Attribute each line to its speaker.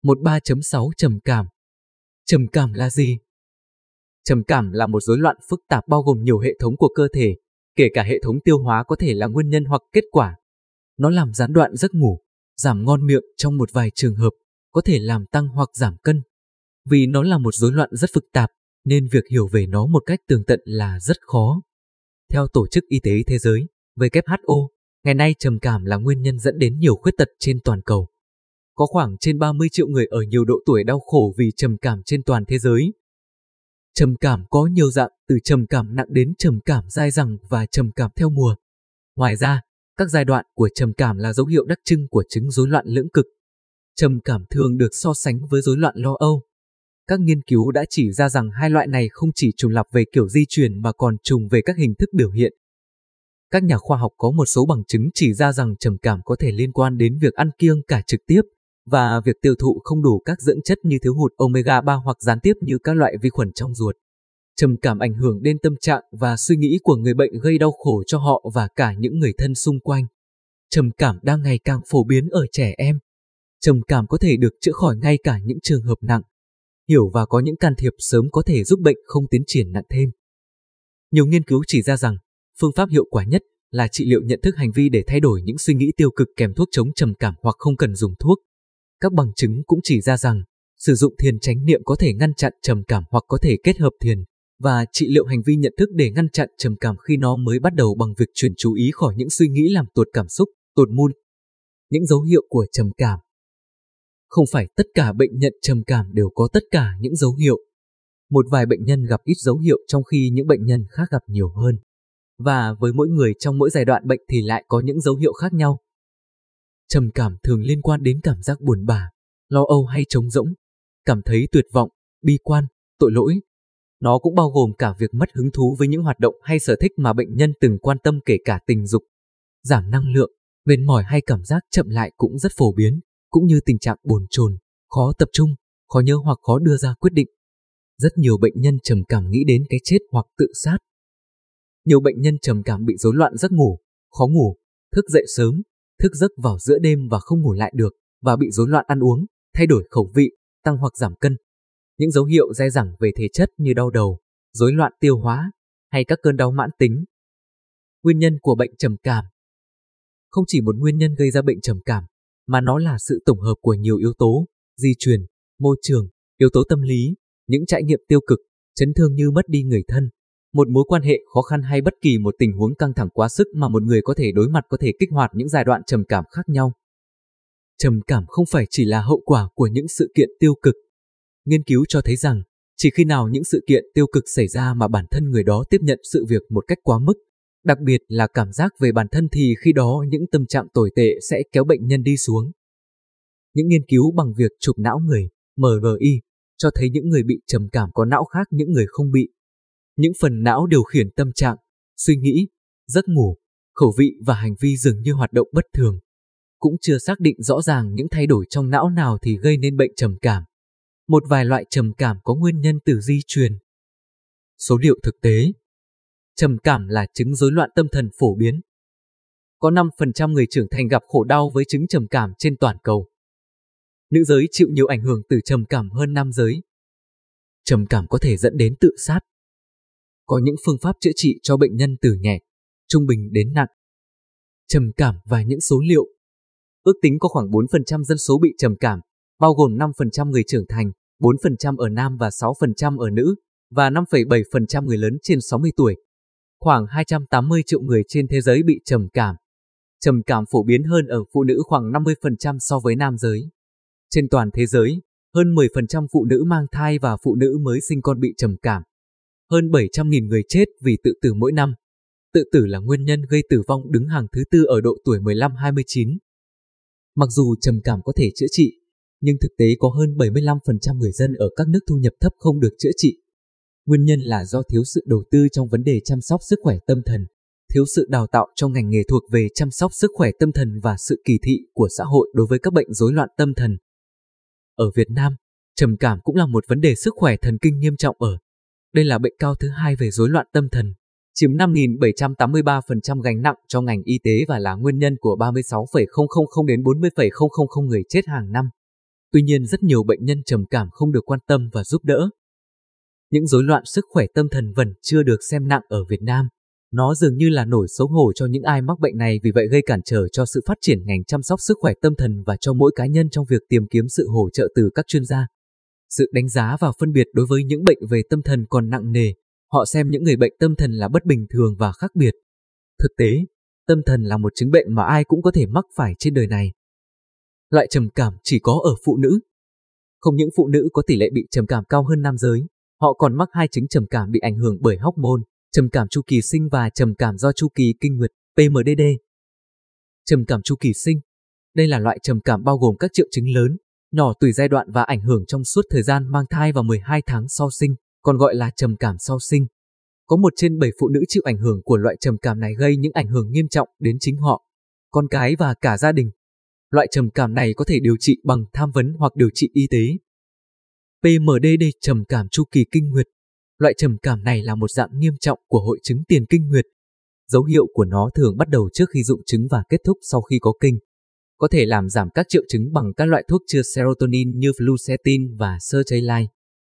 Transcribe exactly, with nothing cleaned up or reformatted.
Speaker 1: mười ba chấm sáu Trầm cảm. Trầm cảm là gì? Trầm cảm là một rối loạn phức tạp bao gồm nhiều hệ thống của cơ thể, kể cả hệ thống tiêu hóa có thể là nguyên nhân hoặc kết quả. Nó làm gián đoạn giấc ngủ, giảm ngon miệng trong một vài trường hợp, có thể làm tăng hoặc giảm cân. Vì nó là một rối loạn rất phức tạp, nên việc hiểu về nó một cách tường tận là rất khó. Theo Tổ chức Y tế Thế giới, W H O, ngày nay trầm cảm là nguyên nhân dẫn đến nhiều khuyết tật trên toàn cầu. Có khoảng trên ba mươi triệu người ở nhiều độ tuổi đau khổ vì trầm cảm trên toàn thế giới. Trầm cảm có nhiều dạng, từ trầm cảm nặng đến trầm cảm dai dẳng và trầm cảm theo mùa. Ngoài ra, các giai đoạn của trầm cảm là dấu hiệu đặc trưng của chứng rối loạn lưỡng cực. Trầm cảm thường được so sánh với rối loạn lo âu. Các nghiên cứu đã chỉ ra rằng hai loại này không chỉ trùng lặp về kiểu di truyền mà còn trùng về các hình thức biểu hiện. Các nhà khoa học có một số bằng chứng chỉ ra rằng trầm cảm có thể liên quan đến việc ăn kiêng cả trực tiếp và việc tiêu thụ không đủ các dưỡng chất như thiếu hụt omega ba hoặc gián tiếp như các loại vi khuẩn trong ruột. Trầm cảm ảnh hưởng đến tâm trạng và suy nghĩ của người bệnh, gây đau khổ cho họ và cả những người thân xung quanh. Trầm cảm đang ngày càng phổ biến ở trẻ em. Trầm cảm có thể được chữa khỏi ngay cả những trường hợp nặng. Hiểu và có những can thiệp sớm có thể giúp bệnh không tiến triển nặng thêm. Nhiều nghiên cứu chỉ ra rằng, phương pháp hiệu quả nhất là trị liệu nhận thức hành vi để thay đổi những suy nghĩ tiêu cực kèm thuốc chống trầm cảm hoặc không cần dùng thuốc. Các bằng chứng cũng chỉ ra rằng, sử dụng thiền chánh niệm có thể ngăn chặn trầm cảm hoặc có thể kết hợp thiền và trị liệu hành vi nhận thức để ngăn chặn trầm cảm khi nó mới bắt đầu bằng việc chuyển chú ý khỏi những suy nghĩ làm tuột cảm xúc, tụt mood. Những dấu hiệu của trầm cảm. Không phải tất cả bệnh nhân trầm cảm đều có tất cả những dấu hiệu. Một vài bệnh nhân gặp ít dấu hiệu trong khi những bệnh nhân khác gặp nhiều hơn. Và với mỗi người trong mỗi giai đoạn bệnh thì lại có những dấu hiệu khác nhau. Trầm cảm thường liên quan đến cảm giác buồn bã, lo âu hay trống rỗng, cảm thấy tuyệt vọng, bi quan, tội lỗi. Nó cũng bao gồm cả việc mất hứng thú với những hoạt động hay sở thích mà bệnh nhân từng quan tâm, kể cả tình dục. Giảm năng lượng, mệt mỏi hay cảm giác chậm lại cũng rất phổ biến, cũng như tình trạng bồn chồn, khó tập trung, khó nhớ hoặc khó đưa ra quyết định. Rất nhiều bệnh nhân trầm cảm nghĩ đến cái chết hoặc tự sát. Nhiều bệnh nhân trầm cảm bị rối loạn giấc ngủ, khó ngủ, thức dậy sớm, thức giấc vào giữa đêm và không ngủ lại được, và bị rối loạn ăn uống, thay đổi khẩu vị, tăng hoặc giảm cân. Những dấu hiệu dai dẳng về thể chất như đau đầu, rối loạn tiêu hóa, hay các cơn đau mãn tính. Nguyên nhân của bệnh trầm cảm. Không chỉ một nguyên nhân gây ra bệnh trầm cảm, mà nó là sự tổng hợp của nhiều yếu tố, di truyền, môi trường, yếu tố tâm lý, những trải nghiệm tiêu cực, chấn thương như mất đi người thân, một mối quan hệ khó khăn hay bất kỳ một tình huống căng thẳng quá sức mà một người có thể đối mặt có thể kích hoạt những giai đoạn trầm cảm khác nhau. Trầm cảm không phải chỉ là hậu quả của những sự kiện tiêu cực. Nghiên cứu cho thấy rằng, chỉ khi nào những sự kiện tiêu cực xảy ra mà bản thân người đó tiếp nhận sự việc một cách quá mức, đặc biệt là cảm giác về bản thân, thì khi đó những tâm trạng tồi tệ sẽ kéo bệnh nhân đi xuống. Những nghiên cứu bằng việc chụp não người, M R I, cho thấy những người bị trầm cảm có não khác những người không bị. Những phần não điều khiển tâm trạng, suy nghĩ, giấc ngủ, khẩu vị và hành vi dường như hoạt động bất thường. Cũng chưa xác định rõ ràng những thay đổi trong não nào thì gây nên bệnh trầm cảm. Một vài loại trầm cảm có nguyên nhân từ di truyền. Số liệu thực tế. Trầm cảm là chứng rối loạn tâm thần phổ biến. Có năm phần trăm người trưởng thành gặp khổ đau với chứng trầm cảm trên toàn cầu. Nữ giới chịu nhiều ảnh hưởng từ trầm cảm hơn nam giới. Trầm cảm có thể dẫn đến tự sát. Có những phương pháp chữa trị cho bệnh nhân từ nhẹ, trung bình đến nặng. Trầm cảm và những số liệu. Ước tính có khoảng bốn phần trăm dân số bị trầm cảm, bao gồm năm phần trăm người trưởng thành, bốn phần trăm ở nam và sáu phần trăm ở nữ, và năm phẩy bảy phần trăm người lớn trên sáu mươi tuổi. Khoảng hai trăm tám mươi triệu người trên thế giới bị trầm cảm. Trầm cảm phổ biến hơn ở phụ nữ khoảng năm mươi phần trăm so với nam giới. Trên toàn thế giới, hơn mười phần trăm phụ nữ mang thai và phụ nữ mới sinh con bị trầm cảm. Hơn bảy trăm nghìn người chết vì tự tử mỗi năm. Tự tử là nguyên nhân gây tử vong đứng hàng thứ tư ở độ tuổi mười lăm đến hai mươi chín. Mặc dù trầm cảm có thể chữa trị, nhưng thực tế có hơn bảy mươi lăm phần trăm người dân ở các nước thu nhập thấp không được chữa trị. Nguyên nhân là do thiếu sự đầu tư trong vấn đề chăm sóc sức khỏe tâm thần, thiếu sự đào tạo trong ngành nghề thuộc về chăm sóc sức khỏe tâm thần và sự kỳ thị của xã hội đối với các bệnh rối loạn tâm thần. Ở Việt Nam, trầm cảm cũng là một vấn đề sức khỏe thần kinh nghiêm trọng ở. Đây là bệnh cao thứ hai về rối loạn tâm thần, chiếm năm nghìn bảy trăm tám mươi ba phần trăm gánh nặng cho ngành y tế và là nguyên nhân của ba mươi sáu phẩy không không không đến bốn mươi phẩy không không không người chết hàng năm. Tuy nhiên rất nhiều bệnh nhân trầm cảm không được quan tâm và giúp đỡ. Những rối loạn sức khỏe tâm thần vẫn chưa được xem nặng ở Việt Nam. Nó dường như là nỗi xấu hổ cho những ai mắc bệnh này, vì vậy gây cản trở cho sự phát triển ngành chăm sóc sức khỏe tâm thần và cho mỗi cá nhân trong việc tìm kiếm sự hỗ trợ từ các chuyên gia. Sự đánh giá và phân biệt đối với những bệnh về tâm thần còn nặng nề. Họ xem những người bệnh tâm thần là bất bình thường và khác biệt. Thực tế, tâm thần là một chứng bệnh mà ai cũng có thể mắc phải trên đời này. Loại trầm cảm chỉ có ở phụ nữ. Không những phụ nữ có tỷ lệ bị trầm cảm cao hơn nam giới, họ còn mắc hai chứng trầm cảm bị ảnh hưởng bởi hormone, trầm cảm chu kỳ sinh và trầm cảm do chu kỳ kinh nguyệt, P M D D. Trầm cảm chu kỳ sinh. Đây là loại trầm cảm bao gồm các triệu chứng lớn, nhỏ tùy giai đoạn và ảnh hưởng trong suốt thời gian mang thai và mười hai tháng sau sinh, còn gọi là trầm cảm sau sinh. Có một trên bảy phụ nữ chịu ảnh hưởng của loại trầm cảm này, gây những ảnh hưởng nghiêm trọng đến chính họ, con cái và cả gia đình. Loại trầm cảm này có thể điều trị bằng tham vấn hoặc điều trị y tế. P M D D trầm cảm chu kỳ kinh nguyệt. Loại trầm cảm này là một dạng nghiêm trọng của hội chứng tiền kinh nguyệt. Dấu hiệu của nó thường bắt đầu trước khi rụng trứng và kết thúc sau khi có kinh. Có thể làm giảm các triệu chứng bằng các loại thuốc chứa serotonin như fluoxetine và sertraline.